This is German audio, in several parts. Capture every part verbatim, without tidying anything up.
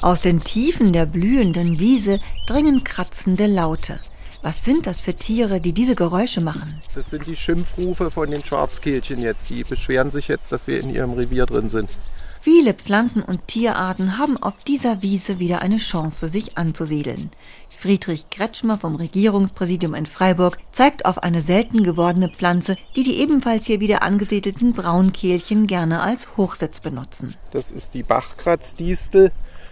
Aus den Tiefen der blühenden Wiese dringen kratzende Laute. Was sind das für Tiere, die diese Geräusche machen? Das sind die Schimpfrufe von den Schwarzkehlchen jetzt. Die beschweren sich jetzt, dass wir in ihrem Revier drin sind. Viele Pflanzen- und Tierarten haben auf dieser Wiese wieder eine Chance, sich anzusiedeln. Friedrich Kretschmer vom Regierungspräsidium in Freiburg zeigt auf eine selten gewordene Pflanze, die die ebenfalls hier wieder angesiedelten Braunkehlchen gerne als Hochsitz benutzen. Das ist die Bachkratzdistel,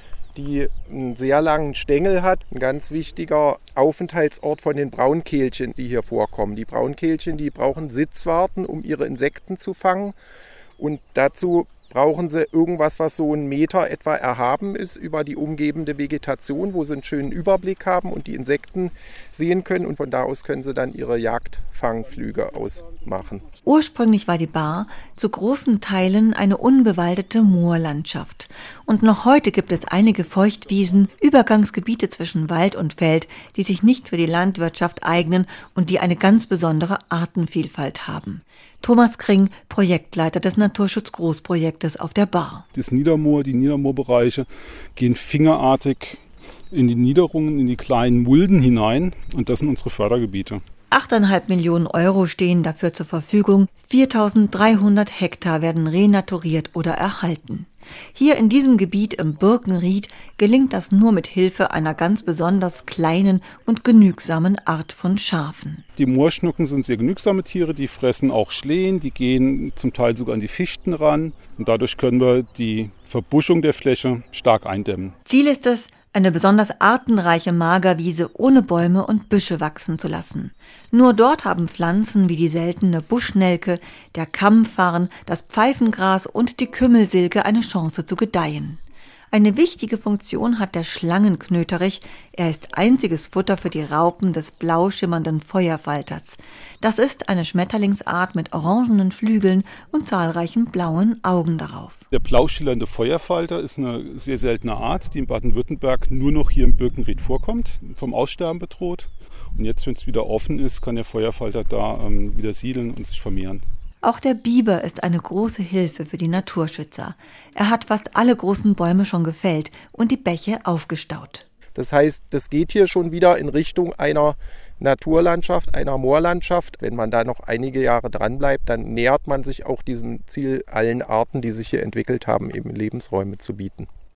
die einen sehr langen Stängel hat. Ein ganz wichtiger Aufenthaltsort von den Braunkehlchen, die hier vorkommen. Die Braunkehlchen, die brauchen Sitzwarten, um ihre Insekten zu fangen. Und dazu brauchen sie irgendwas, was so einen Meter etwa erhaben ist über die umgebende Vegetation, wo sie einen schönen Überblick haben und die Insekten sehen können. Und von da aus können sie dann ihre Jagdfangflüge ausmachen. Ursprünglich war die Bar zu großen Teilen eine unbewaldete Moorlandschaft. Und noch heute gibt es einige Feuchtwiesen, Übergangsgebiete zwischen Wald und Feld, die sich nicht für die Landwirtschaft eignen und die eine ganz besondere Artenvielfalt haben. Thomas Kring, Projektleiter des Naturschutz-Großprojektes auf der Bar. Das Niedermoor, die Niedermoorbereiche gehen fingerartig in die Niederungen, in die kleinen Mulden hinein und das sind unsere Fördergebiete. achteinhalb Millionen Euro stehen dafür zur Verfügung. viertausenddreihundert Hektar werden renaturiert oder erhalten. Hier in diesem Gebiet im Birkenried gelingt das nur mit Hilfe einer ganz besonders kleinen und genügsamen Art von Schafen. Die Moorschnucken sind sehr genügsame Tiere, die fressen auch Schlehen, die gehen zum Teil sogar an die Fichten ran. Und dadurch können wir die Verbuschung der Fläche stark eindämmen. Ziel ist es, eine besonders artenreiche Magerwiese ohne Bäume und Büsche wachsen zu lassen. Nur dort haben Pflanzen wie die seltene Buschnelke, der Kammfarn, das Pfeifengras und die Kümmelsilke eine Chance zu gedeihen. Eine wichtige Funktion hat der Schlangenknöterich. Er ist einziges Futter für die Raupen des blau schimmernden Feuerfalters. Das ist eine Schmetterlingsart mit orangenen Flügeln und zahlreichen blauen Augen darauf. Der blau schillernde Feuerfalter ist eine sehr seltene Art, die in Baden-Württemberg nur noch hier im Birkenried vorkommt, vom Aussterben bedroht. Und jetzt, wenn es wieder offen ist, kann der Feuerfalter da ähm, wieder siedeln und sich vermehren. Auch der Biber ist eine große Hilfe für die Naturschützer. Er hat fast alle großen Bäume schon gefällt und die Bäche aufgestaut. Das heißt, das geht hier schon wieder in Richtung einer Naturlandschaft, einer Moorlandschaft. Wenn man da noch einige Jahre dran bleibt, dann nähert man sich auch diesem Ziel, allen Arten, die sich hier entwickelt haben, eben Lebensräume zu bieten.